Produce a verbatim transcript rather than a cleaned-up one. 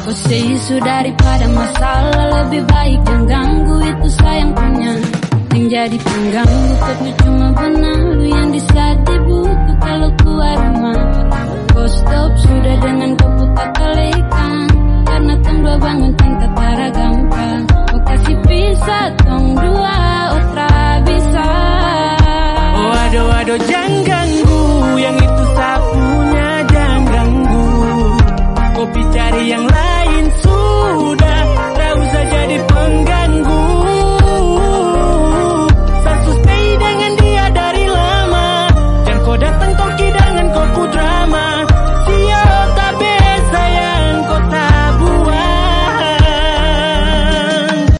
Kau isu daripada masalah, lebih baik jangan ganggu, itu sayang punya. Yang jadi pengganggu kau cuma benalu, yang di saat dibutuh kalau keluar rumah. Kau stop sudah dengan kau putar balikan, karena tong dua bangun cinta tara gampang. Kau kasih pisah tong dua otra bisa. Oh aduh aduh jangan ganggu, yang itu sapunya jangan ganggu. Kopi cari yang lain